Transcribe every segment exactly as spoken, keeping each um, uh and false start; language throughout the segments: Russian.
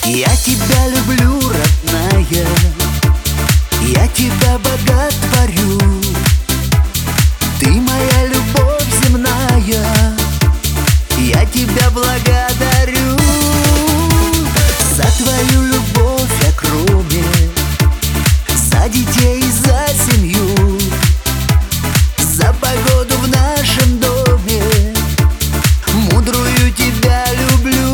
Я тебя люблю, родная, я тебя боготворю. Ты моя любовь земная, я тебя благодарю. За твою любовь я кроме, за детей, за семью, за погоду в нашем доме, мудрую тебя люблю.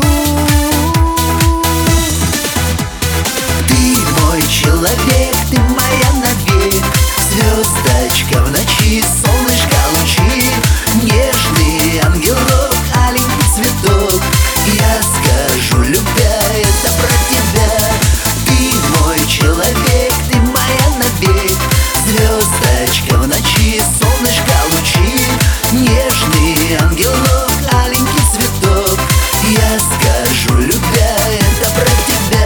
Ты мой человек, ты моя навек, звездочка в ночи, солнышко лучи, нежный ангелок, аленький цветок. Я скажу, любя, это про тебя. Ты мой человек, ты моя навек, звездочка в ночи, солнышко лучи, нежный ангелок, аленький цветок. Я скажу, любя, это про тебя.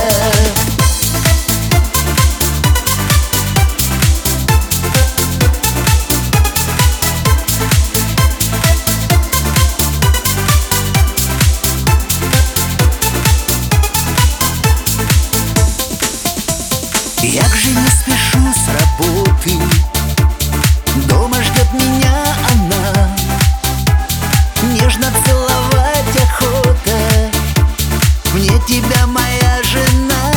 Я же не спешу с работы, дома ждет меня она. Нежно целовать охота, мне тебя, моя жена.